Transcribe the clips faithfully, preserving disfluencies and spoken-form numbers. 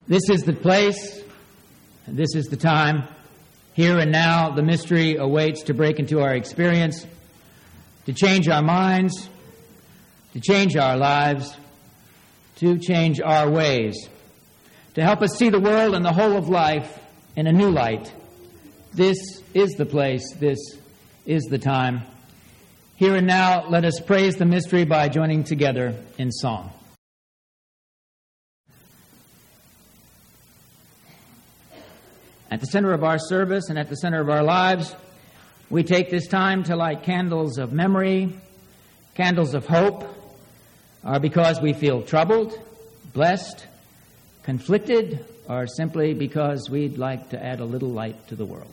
This is the place, and this is the time. Here and now, the mystery awaits to break into our experience, to change our minds, to change our lives, to change our ways, to help us see the world and the whole of life in a new light. This is the place, this is the time. Here and now, let us praise the mystery by joining together in song. At the center of our service and at the center of our lives, we take this time to light candles of memory, candles of hope, or because we feel troubled, blessed, conflicted, or simply because we'd like to add a little light to the world.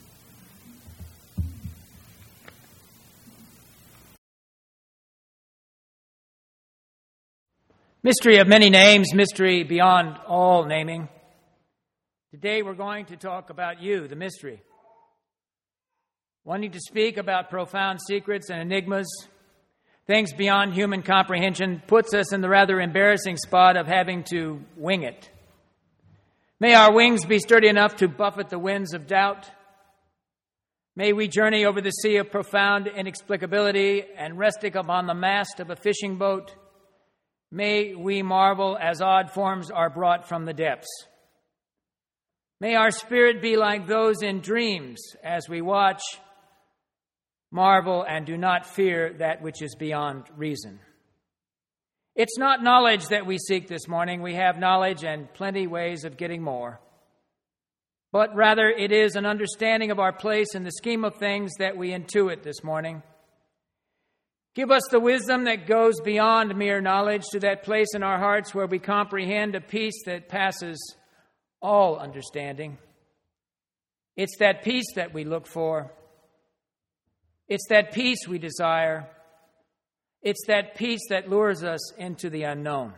Mystery of many names, mystery beyond all naming. Today we're going to talk about you, the mystery. Wanting to speak about profound secrets and enigmas, things beyond human comprehension, puts us in the rather embarrassing spot of having to wing it. May our wings be sturdy enough to buffet the winds of doubt. May we journey over the sea of profound inexplicability and resting upon the mast of a fishing boat. May we marvel as odd forms are brought from the depths. May our spirit be like those in dreams as we watch, marvel, and do not fear that which is beyond reason. It's not knowledge that we seek this morning. We have knowledge and plenty ways of getting more. But rather it is an understanding of our place in the scheme of things that we intuit this morning. Give us the wisdom that goes beyond mere knowledge to that place in our hearts where we comprehend a peace that passes all understanding. It's that peace that we look for. It's that peace we desire. It's that peace that lures us into the unknown.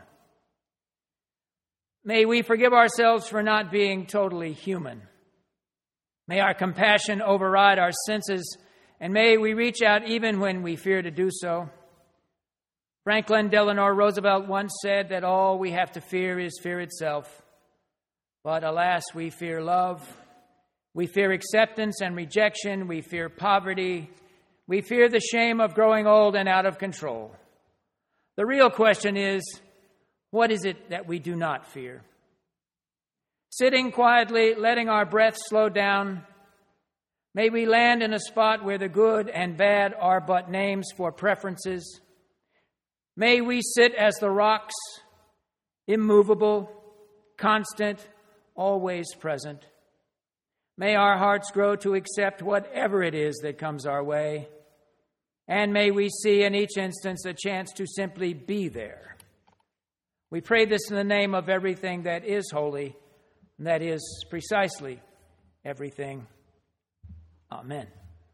May we forgive ourselves for not being totally human. May our compassion override our senses, and may we reach out even when we fear to do so. Franklin Delano Roosevelt once said that all we have to fear is fear itself. But alas, we fear love, we fear acceptance and rejection, we fear poverty, we fear the shame of growing old and out of control. The real question is, what is it that we do not fear? Sitting quietly, letting our breath slow down, may we land in a spot where the good and bad are but names for preferences. May we sit as the rocks, immovable, constant, always present. May our hearts grow to accept whatever it is that comes our way. And may we see in each instance a chance to simply be there. We pray this in the name of everything that is holy, and that is precisely everything. Amen.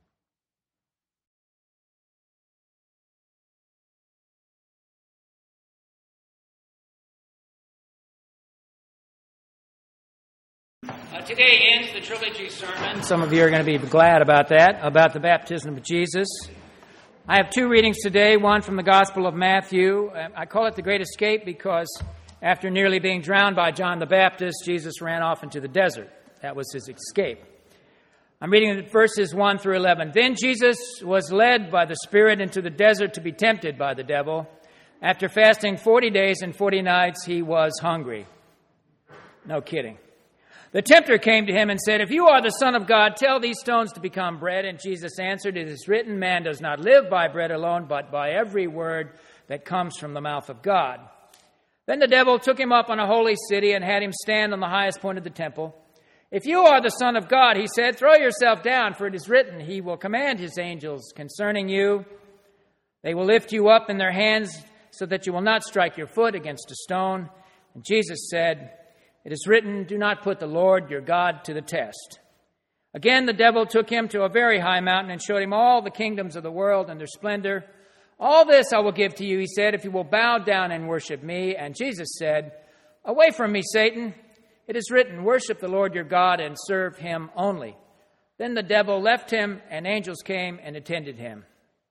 Uh, today ends the trilogy sermon. Some of you are going to be glad about that, about the baptism of Jesus. I have two readings today, one from the Gospel of Matthew. I call it the Great Escape because after nearly being drowned by John the Baptist, Jesus ran off into the desert. That was his escape. I'm reading verses one through eleven. Then Jesus was led by the Spirit into the desert to be tempted by the devil. After fasting forty days and forty nights, he was hungry. No kidding. The tempter came to him and said, "If you are the Son of God, tell these stones to become bread." And Jesus answered, "It is written, man does not live by bread alone, but by every word that comes from the mouth of God." Then the devil took him up on a holy city and had him stand on the highest point of the temple. "If you are the Son of God," he said, "throw yourself down, for it is written, he will command his angels concerning you. They will lift you up in their hands so that you will not strike your foot against a stone." And Jesus said, "It is written, do not put the Lord your God to the test." Again, the devil took him to a very high mountain and showed him all the kingdoms of the world and their splendor. "All this I will give to you," he said, "if you will bow down and worship me." And Jesus said, "Away from me, Satan. It is written, worship the Lord your God and serve him only." Then the devil left him, and angels came and attended him.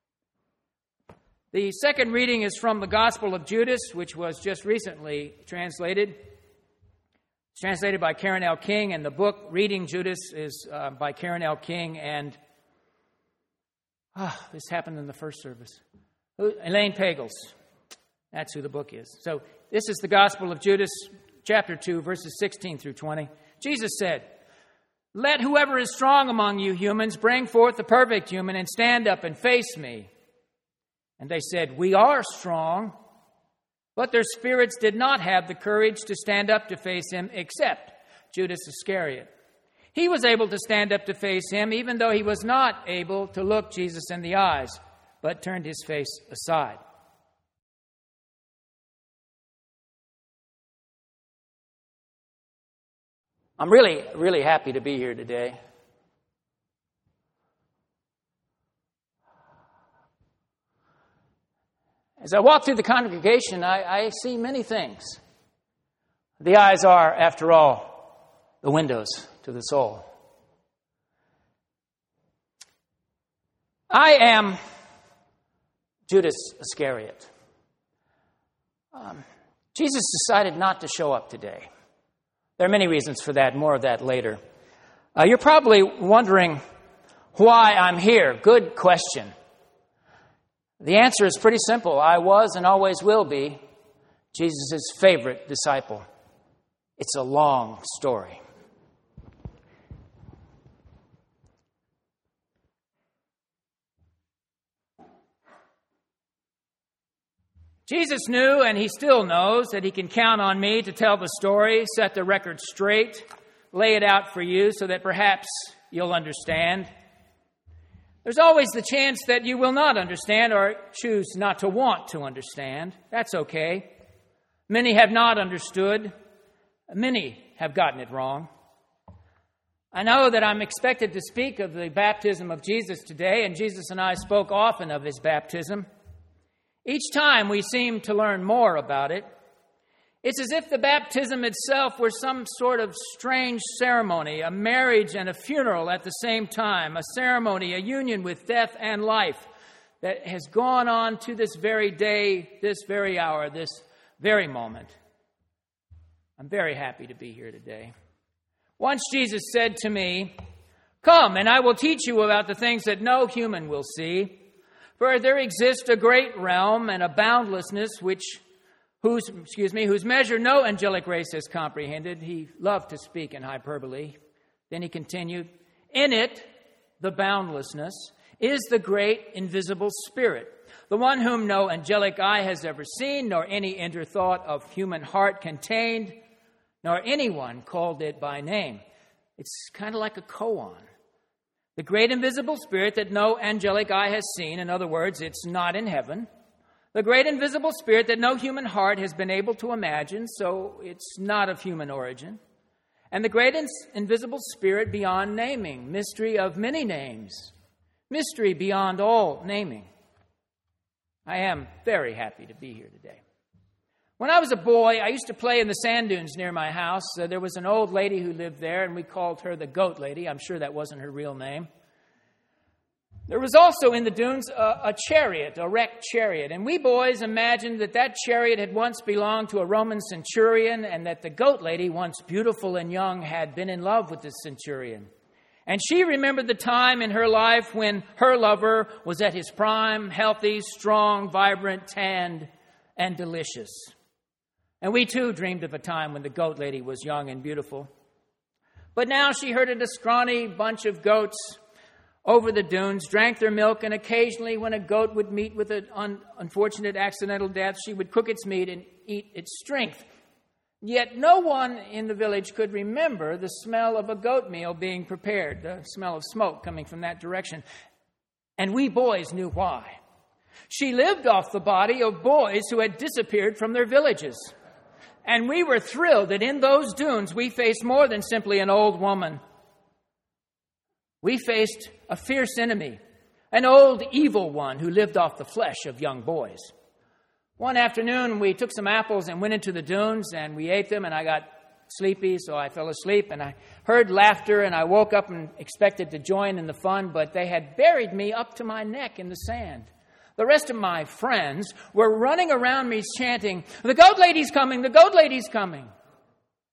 The second reading is from the Gospel of Judas, which was just recently translated. It's translated by Karen L. King, and the book Reading Judas is uh, by Karen L. King. And oh, this happened in the first service. Elaine Pagels. That's who the book is. So this is the Gospel of Judas, chapter two, verses sixteen through twenty. Jesus said, "Let whoever is strong among you humans bring forth the perfect human and stand up and face me." And they said, "We are strong." But their spirits did not have the courage to stand up to face him, except Judas Iscariot. He was able to stand up to face him, even though he was not able to look Jesus in the eyes, but turned his face aside. I'm really, really happy to be here today. As I walk through the congregation, I, I see many things. The eyes are, after all, the windows to the soul. I am Judas Iscariot. Um, Jesus decided not to show up today. There are many reasons for that, more of that later. Uh, you're probably wondering why I'm here. Good question. The answer is pretty simple. I was and always will be Jesus' favorite disciple. It's a long story. Jesus knew, and he still knows, that he can count on me to tell the story, set the record straight, lay it out for you so that perhaps you'll understand. There's always the chance that you will not understand or choose not to want to understand. That's okay. Many have not understood. Many have gotten it wrong. I know that I'm expected to speak of the baptism of Jesus today, and Jesus and I spoke often of his baptism. Each time we seem to learn more about it. It's as if the baptism itself were some sort of strange ceremony, a marriage and a funeral at the same time, a ceremony, a union with death and life that has gone on to this very day, this very hour, this very moment. I'm very happy to be here today. Once Jesus said to me, "Come, and I will teach you about the things that no human will see. For there exists a great realm and a boundlessness which whose excuse me, whose measure no angelic race has comprehended." He loved to speak in hyperbole. Then he continued, "In it, the boundlessness, is the great invisible Spirit, the one whom no angelic eye has ever seen, nor any inner thought of human heart contained, nor anyone called it by name." It's kind of like a koan. The great invisible Spirit that no angelic eye has seen. In other words, it's not in heaven. The great invisible Spirit that no human heart has been able to imagine, so it's not of human origin. And the great invisible Spirit beyond naming, mystery of many names, mystery beyond all naming. I am very happy to be here today. When I was a boy, I used to play in the sand dunes near my house. Uh, there was an old lady who lived there, and we called her the Goat Lady. I'm sure that wasn't her real name. There was also in the dunes a, a chariot, a wrecked chariot, and we boys imagined that that chariot had once belonged to a Roman centurion and that the Goat Lady, once beautiful and young, had been in love with the centurion. And she remembered the time in her life when her lover was at his prime, healthy, strong, vibrant, tanned, and delicious. And we too dreamed of a time when the Goat Lady was young and beautiful. But now she herded a scrawny bunch of goats over the dunes, drank their milk, and occasionally when a goat would meet with an un- unfortunate accidental death, she would cook its meat and eat its strength. Yet no one in the village could remember the smell of a goat meal being prepared, the smell of smoke coming from that direction. And we boys knew why. She lived off the body of boys who had disappeared from their villages. And we were thrilled that in those dunes we faced more than simply an old woman. We faced a fierce enemy, an old evil one who lived off the flesh of young boys. One afternoon we took some apples and went into the dunes and we ate them, and I got sleepy, so I fell asleep, and I heard laughter, and I woke up and expected to join in the fun, but they had buried me up to my neck in the sand. The rest of my friends were running around me chanting, "The Goat Lady's coming! The Goat Lady's coming!"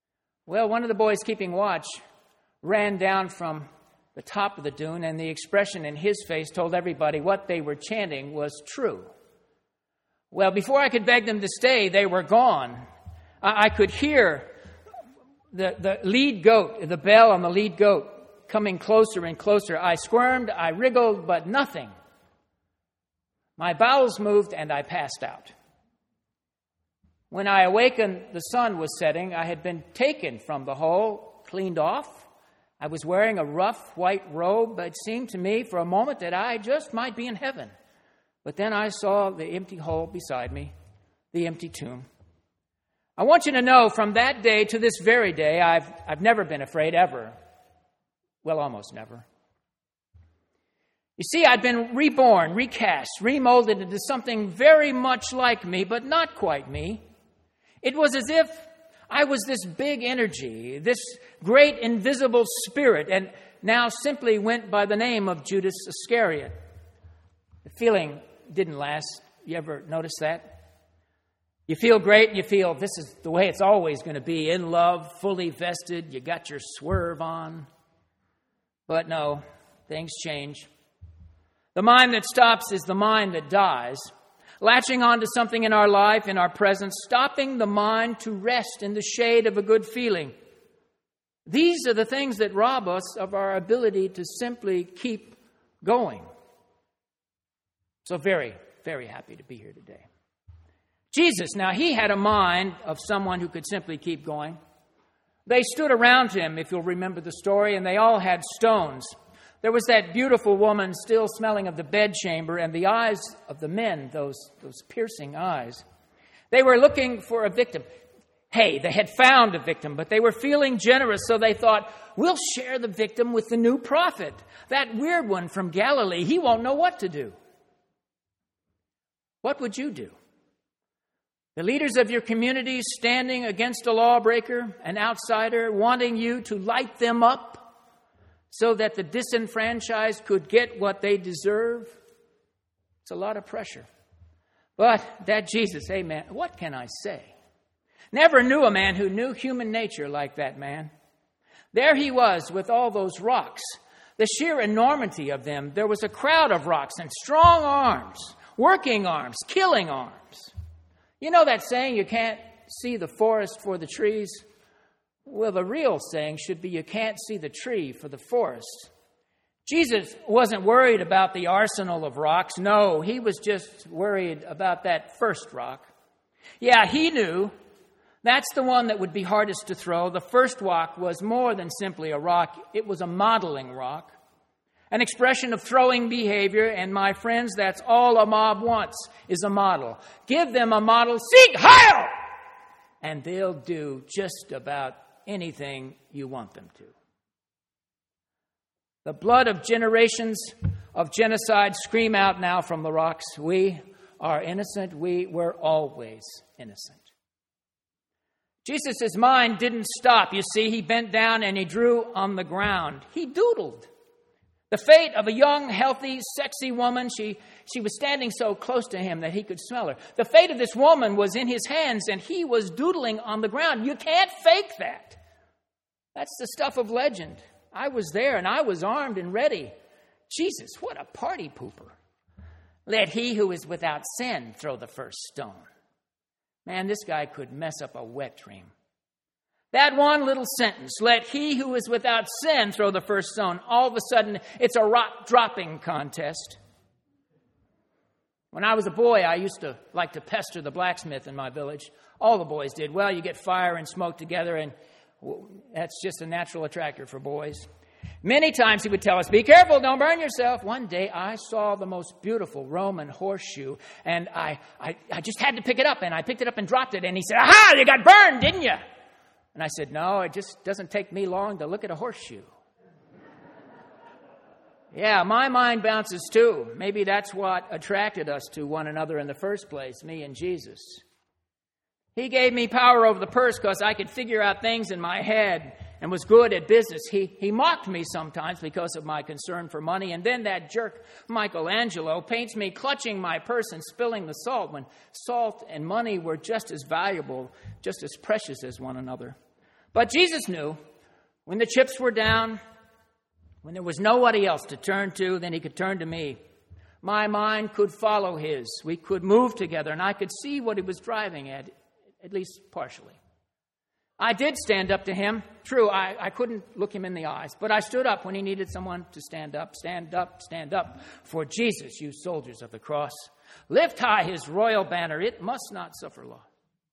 Well, one of the boys keeping watch ran down from the top of the dune, and the expression in his face told everybody what they were chanting was true. Well, before I could beg them to stay, they were gone. I, I could hear the, the lead goat, the bell on the lead goat, coming closer and closer. I squirmed, I wriggled, but nothing. My bowels moved, and I passed out. When I awakened, the sun was setting. I had been taken from the hole, cleaned off. I was wearing a rough white robe. It seemed to me for a moment that I just might be in heaven. But then I saw the empty hole beside me, the empty tomb. I want you to know from that day to this very day, I've, I've never been afraid, ever. Well, almost never. You see, I'd been reborn, recast, remolded into something very much like me, but not quite me. It was as if I was this big energy, this great invisible spirit, and now simply went by the name of Judas Iscariot. The feeling didn't last. You ever notice that? You feel great and you feel this is the way it's always going to be, in love, fully vested, you got your swerve on. But no, things change. The mind that stops is the mind that dies. Latching on to something in our life, in our presence, stopping the mind to rest in the shade of a good feeling. These are the things that rob us of our ability to simply keep going. So very, very happy to be here today. Jesus, now he had a mind of someone who could simply keep going. They stood around him, if you'll remember the story, and they all had stones. There was that beautiful woman still smelling of the bedchamber, and the eyes of the men, those, those piercing eyes. They were looking for a victim. Hey, they had found a victim, but they were feeling generous, so they thought, we'll share the victim with the new prophet. That weird one from Galilee, he won't know what to do. What would you do? The leaders of your community standing against a lawbreaker, an outsider, wanting you to light them up, so that the disenfranchised could get what they deserve. It's a lot of pressure. But that Jesus, amen, what can I say? Never knew a man who knew human nature like that man. There he was with all those rocks, the sheer enormity of them. There was a crowd of rocks and strong arms, working arms, killing arms. You know that saying, you can't see the forest for the trees? Well, the real saying should be you can't see the tree for the forest. Jesus wasn't worried about the arsenal of rocks. No, he was just worried about that first rock. Yeah, he knew that's the one that would be hardest to throw. The first rock was more than simply a rock. It was a modeling rock, an expression of throwing behavior. And my friends, that's all a mob wants is a model. Give them a model, Sieg Heil! And they'll do just about anything you want them to. The blood of generations of genocide scream out now from the rocks. We are innocent. We were always innocent. Jesus' mind didn't stop. You see, he bent down and he drew on the ground. He doodled. The fate of a young, healthy, sexy woman. She, she was standing so close to him that he could smell her. The fate of this woman was in his hands, and he was doodling on the ground. You can't fake that. That's the stuff of legend. I was there, and I was armed and ready. Jesus, what a party pooper. Let he who is without sin throw the first stone. Man, this guy could mess up a wet dream. That one little sentence, let he who is without sin throw the first stone. All of a sudden, it's a rock dropping contest. When I was a boy, I used to like to pester the blacksmith in my village. All the boys did. Well, you get fire and smoke together, and that's just a natural attractor for boys. Many times he would tell us, be careful, don't burn yourself. One day I saw the most beautiful Roman horseshoe, and I, I, I just had to pick it up, and I picked it up and dropped it, and he said, aha, you got burned, didn't you? And I said, no, it just doesn't take me long to look at a horseshoe. Yeah, my mind bounces too. Maybe that's what attracted us to one another in the first place, me and Jesus. He gave me power over the purse because I could figure out things in my head and was good at business. He, he mocked me sometimes because of my concern for money. And then that jerk, Michelangelo, paints me clutching my purse and spilling the salt when salt and money were just as valuable, just as precious as one another. But Jesus knew when the chips were down, when there was nobody else to turn to, then he could turn to me. My mind could follow his. We could move together, and I could see what he was driving at, at least partially. I did stand up to him. True, I, I couldn't look him in the eyes, but I stood up when he needed someone to stand up. Stand up, stand up for Jesus, you soldiers of the cross. Lift high his royal banner. It must not suffer loss.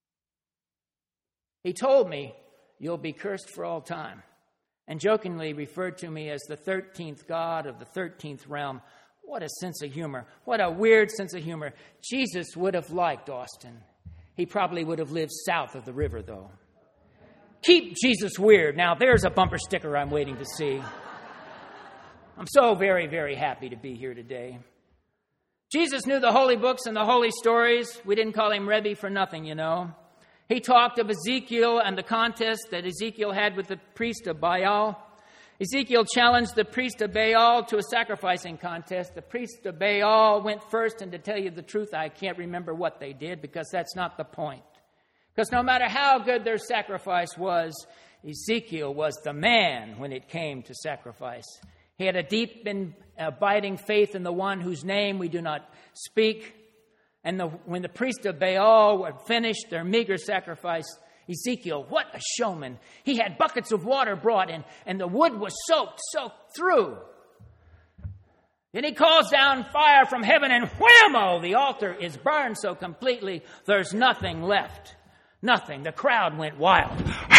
He told me, you'll be cursed for all time, and jokingly referred to me as the thirteenth god of the thirteenth realm. What a sense of humor. What a weird sense of humor. Jesus would have liked Austin. He probably would have lived south of the river, though. Keep Jesus weird. Now, there's a bumper sticker I'm waiting to see. I'm so very, very happy to be here today. Jesus knew the holy books and the holy stories. We didn't call him Rebbe for nothing, you know. He talked of Ezekiel and the contest that Ezekiel had with the priest of Baal. Ezekiel challenged the priest of Baal to a sacrificing contest. The priest of Baal went first, and to tell you the truth, I can't remember what they did because that's not the point. Because no matter how good their sacrifice was, Ezekiel was the man when it came to sacrifice. He had a deep and abiding faith in the one whose name we do not speak. And the, when the priest of Baal were finished their meager sacrifice, Ezekiel, what a showman. He had buckets of water brought in, and the wood was soaked, soaked through. Then he calls down fire from heaven, and whammo, the altar is burned so completely there's nothing left. Nothing. The crowd went wild.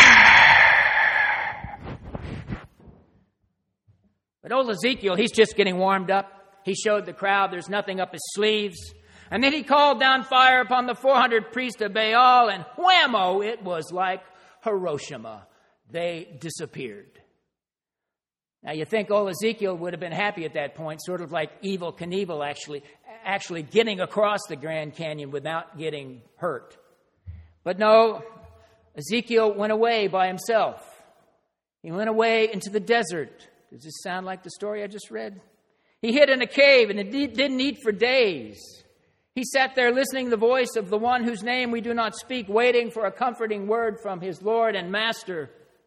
But old Ezekiel, he's just getting warmed up. He showed the crowd there's nothing up his sleeves. And then he called down fire upon the four hundred priests of Baal, and whammo, it was like Hiroshima. They disappeared. Now you think old Ezekiel would have been happy at that point, sort of like Evel Knievel actually, actually getting across the Grand Canyon without getting hurt. But no, Ezekiel went away by himself. He went away into the desert. Does this sound like the story I just read? He hid in a cave and didn't eat for days. He sat there listening to the voice of the one whose name we do not speak, waiting for a comforting word from his Lord and Master.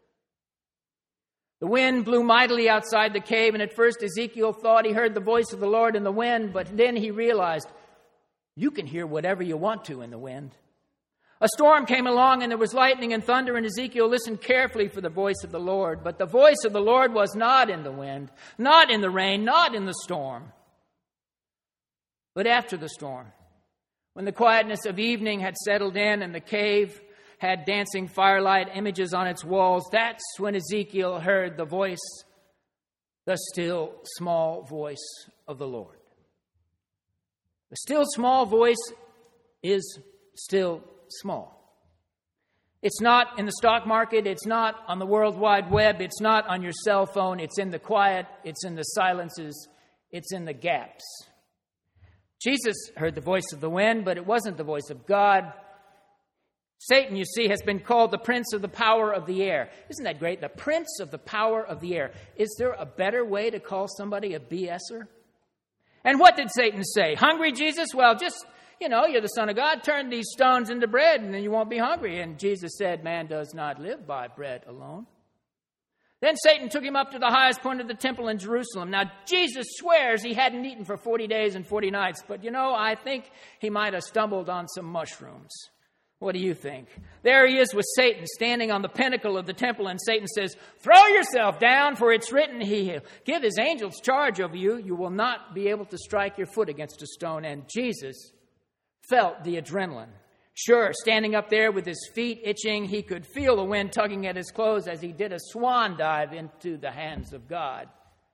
The wind blew mightily outside the cave, and at first Ezekiel thought he heard the voice of the Lord in the wind, but then he realized, you can hear whatever you want to in the wind. A storm came along, and there was lightning and thunder, and Ezekiel listened carefully for the voice of the Lord. But the voice of the Lord was not in the wind, not in the rain, not in the storm. But after the storm, when the quietness of evening had settled in and the cave had dancing firelight images on its walls, that's when Ezekiel heard the voice, the still small voice of the Lord. The still small voice is still small. It's not in the stock market. It's not on the World Wide Web. It's not on your cell phone. It's in the quiet. It's in the silences. It's in the gaps. Jesus heard the voice of the wind, but it wasn't the voice of God. Satan, you see, has been called the prince of the power of the air. Isn't that great? The prince of the power of the air. Is there a better way to call somebody a BSer? And what did Satan say? Hungry, Jesus? Well, just You know, you're the Son of God. Turn these stones into bread and then you won't be hungry. And Jesus said, man does not live by bread alone. Then Satan took him up to the highest point of the temple in Jerusalem. Now, Jesus swears he hadn't eaten for forty days and forty nights. But, you know, I think he might have stumbled on some mushrooms. What do you think? There he is with Satan standing on the pinnacle of the temple. And Satan says, throw yourself down, for it's written, he'll give his angels charge over you. You will not be able to strike your foot against a stone. And Jesus felt the adrenaline. Sure, standing up there with his feet itching, he could feel the wind tugging at his clothes as he did a swan dive into the hands of God.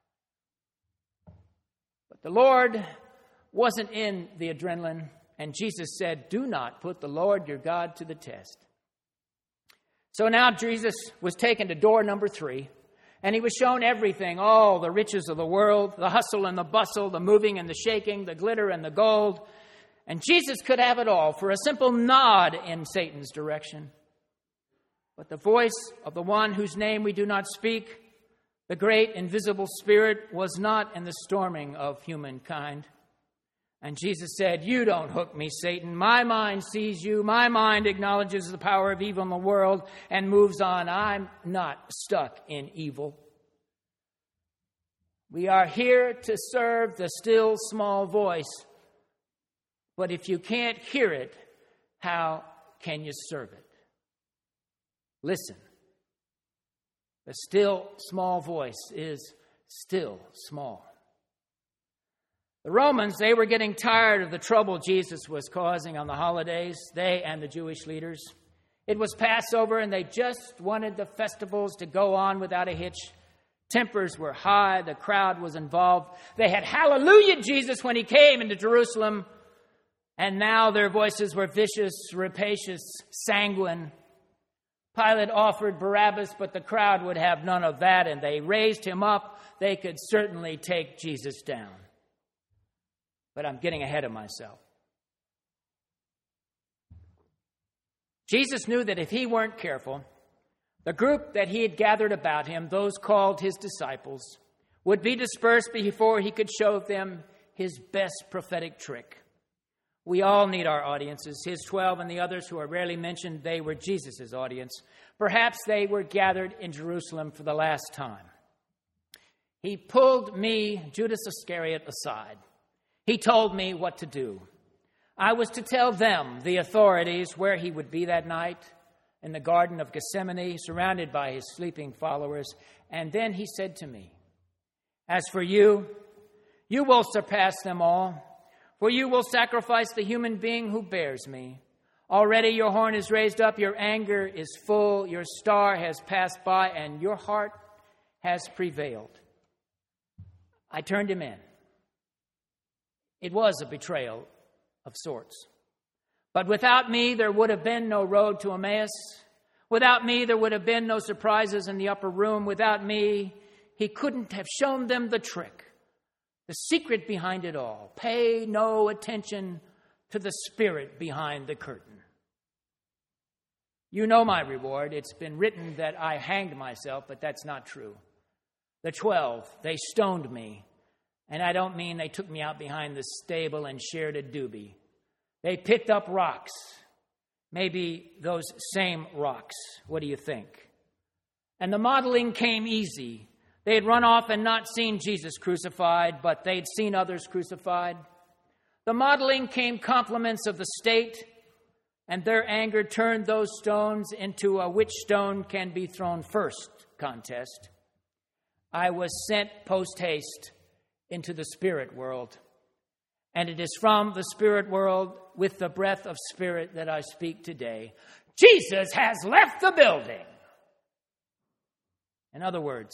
But the Lord wasn't in the adrenaline, and Jesus said, do not put the Lord your God to the test. So now Jesus was taken to door number three, and he was shown everything, all the riches of the world, the hustle and the bustle, the moving and the shaking, the glitter and the gold. And Jesus could have it all for a simple nod in Satan's direction. But the voice of the one whose name we do not speak, the great invisible spirit, was not in the storming of humankind. And Jesus said, "You don't hook me, Satan. My mind sees you. My mind acknowledges the power of evil in the world and moves on. I'm not stuck in evil." We are here to serve the still small voice. But if you can't hear it, how can you serve it? Listen. The still small voice is still small. The Romans, they were getting tired of the trouble Jesus was causing on the holidays, they and the Jewish leaders. It was Passover, and they just wanted the festivals to go on without a hitch. Tempers were high, the crowd was involved. They had hallelujah Jesus when he came into Jerusalem, and now their voices were vicious, rapacious, sanguine. Pilate offered Barabbas, but the crowd would have none of that, and they raised him up. They could certainly take Jesus down. But I'm getting ahead of myself. Jesus knew that if he weren't careful, the group that he had gathered about him, those called his disciples, would be dispersed before he could show them his best prophetic trick. We all need our audiences. His twelve and the others who are rarely mentioned, they were Jesus' audience. Perhaps they were gathered in Jerusalem for the last time. He pulled me, Judas Iscariot, aside. He told me what to do. I was to tell them, the authorities, where he would be that night, in the Garden of Gethsemane, surrounded by his sleeping followers. And then he said to me, "As for you, you will surpass them all, for you will sacrifice the human being who bears me. Already your horn is raised up, your anger is full, your star has passed by, and your heart has prevailed." I turned him in. It was a betrayal of sorts. But without me, there would have been no road to Emmaus. Without me, there would have been no surprises in the upper room. Without me, he couldn't have shown them the trick, the secret behind it all. Pay no attention to the spirit behind the curtain. You know my reward. It's been written that I hanged myself, but that's not true. The twelve, they stoned me. And I don't mean they took me out behind the stable and shared a doobie. They picked up rocks. Maybe those same rocks. What do you think? And the modeling came easy. They had run off and not seen Jesus crucified, but they'd seen others crucified. The modeling came compliments of the state, and their anger turned those stones into a which stone can be thrown first contest. I was sent post-haste into the spirit world. And it is from the spirit world with the breath of spirit that I speak today. Jesus has left the building. In other words,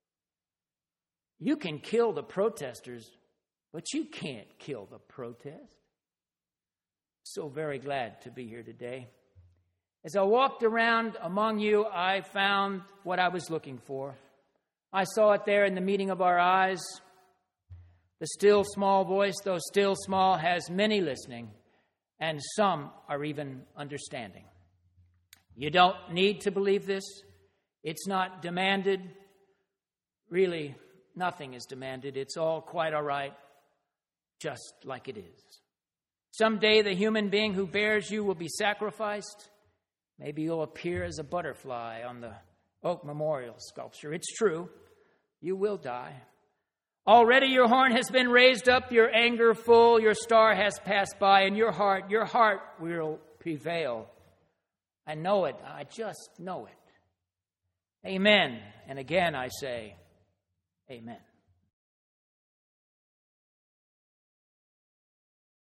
you can kill the protesters, but you can't kill the protest. So very glad to be here today. As I walked around among you, I found what I was looking for. I saw it there in the meeting of our eyes. The still small voice, though still small, has many listening, and some are even understanding. You don't need to believe this. It's not demanded. Really, nothing is demanded. It's all quite all right, just like it is. Someday the human being who bears you will be sacrificed. Maybe you'll appear as a butterfly on the Oak Memorial sculpture. It's true. You will die. Already your horn has been raised up, your anger full, your star has passed by, and your heart, your heart will prevail. I know it. I just know it. Amen. And again I say, amen.